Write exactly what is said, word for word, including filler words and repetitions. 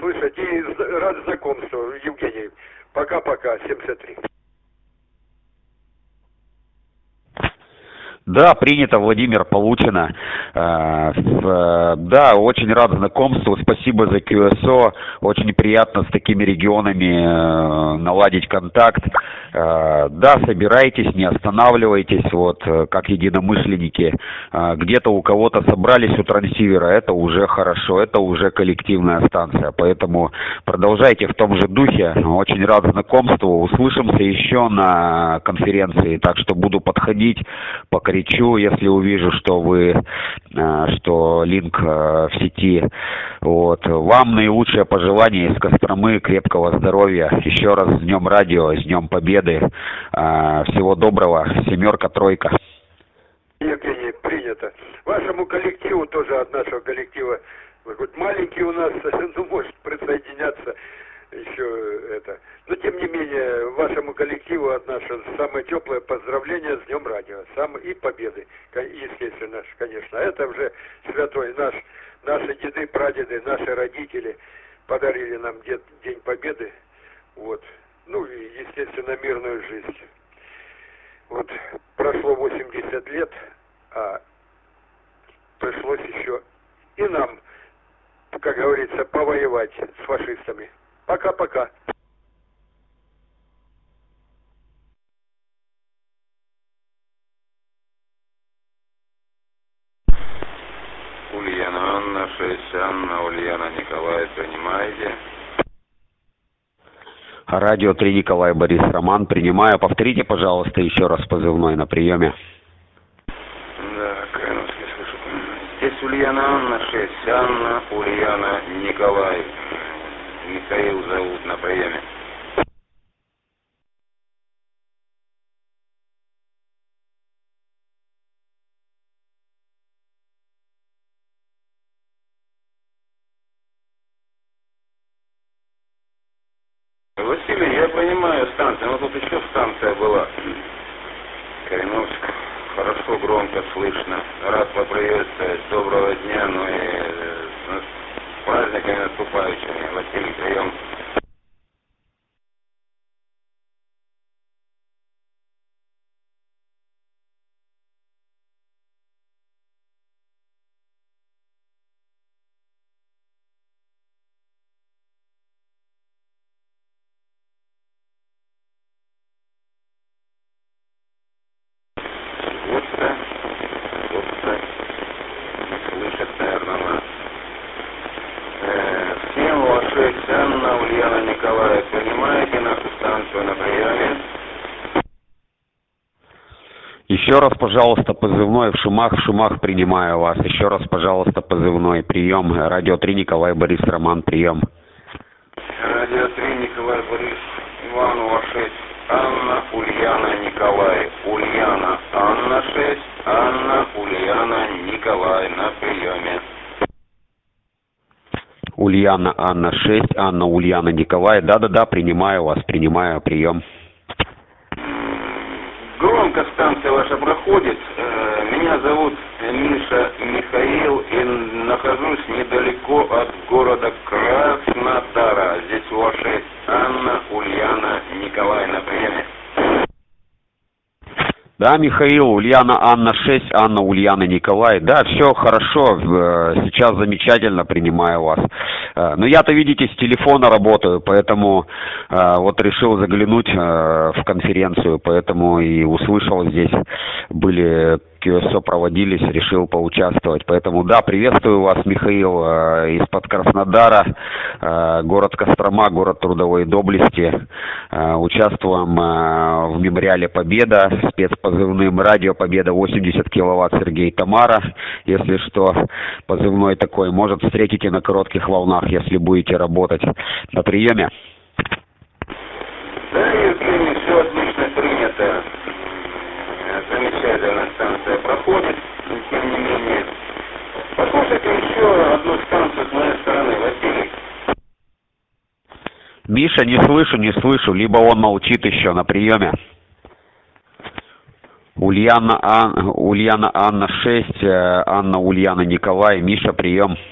слышать и рад знакомству, Евгений. Пока-пока, семьдесят три. Да, принято, Владимир, получено. Да, очень рад знакомству, спасибо за кью эс о, очень приятно с такими регионами наладить контакт. Да, собирайтесь, не останавливайтесь, вот, как единомышленники. Где-то у кого-то собрались у трансивера, это уже хорошо, это уже коллективная станция, поэтому продолжайте в том же духе, очень рад знакомству, услышимся еще на конференции, так что буду подходить, пока кричу, если увижу, что вы, что линк в сети. Вот. Вам наилучшее пожелание из Костромы, крепкого здоровья. Еще раз с Днем Радио, с Днем Победы. Всего доброго. Семерка, тройка. Евгений, принято. Вашему коллективу, тоже от нашего коллектива, хоть маленький у нас, ну, может присоединяться еще это. Но, тем не менее, вашему коллективу от нашего самое теплое поздравление с Днем Радио. Сам и победы, естественно, конечно. Это уже святой наш, наши деды, прадеды, наши родители подарили нам День Победы. Вот. Ну и, естественно, мирную жизнь. Вот прошло восемьдесят лет, а пришлось еще и нам, как говорится, повоевать с фашистами. Пока-пока. Ульяна Анна, шесть Анна, Ульяна Николай, принимаете? Радио три Николай, Борис Роман, принимаю. Повторите, пожалуйста, еще раз позывной на приеме. Да, Крымский, слышу. Здесь Ульяна Анна, шесть Анна, Ульяна Николай. Михаил зовут на приеме. Василий, я понимаю станция, но тут еще станция была. Кореновск. Хорошо, громко слышно. Рад поприветствовать. Доброго дня, ну и с праздниками наступающими. Василий, прием. Еще раз, пожалуйста, позывной в Шумах, в Шумах принимаю вас. Еще раз, пожалуйста, позывной. Прием. Радио три Николай, Борис Роман, прием. Радио три Николай, Борис, Иванова шесть, Анна, Ульяна, Николай. Ульяна, Анна шесть, Анна, Ульяна, Николай на приеме. Ульяна, Анна шесть, Анна, Ульяна, Николай. Да-да-да, принимаю вас, принимаю, прием. Громко станция ваша проходит. Меня зовут Миша Михаил и нахожусь недалеко от города Краснодара. Здесь у вас шесть. Анна, Ульяна, Николай на приеме. Да, Михаил, Ульяна, Анна шесть, Анна, Ульяна, Николай. Да, все хорошо, сейчас замечательно принимаю вас. Но я-то, видите, с телефона работаю, поэтому вот решил заглянуть в конференцию, поэтому и услышал здесь, были кью эс о проводились, решил поучаствовать. Поэтому, да, приветствую вас, Михаил, из-под Краснодара, город Кострома, город трудовой доблести. Участвуем в мемориале «Победа», спецпозывным «Радио Победа» восемьдесят киловатт Сергей Тамара. Если что, позывной такой, может, встретите на коротких волнах, если будете работать. На приеме. Да, Евгений, все отлично принято. Замечательно станция проходит, но тем не менее. Послушайте еще одну станцию с моей стороны, Василий. Миша, не слышу, не слышу, либо он молчит еще на приеме. Ульяна, Ан... Ульяна Анна шесть, Анна Ульяна Николай, Миша, прием.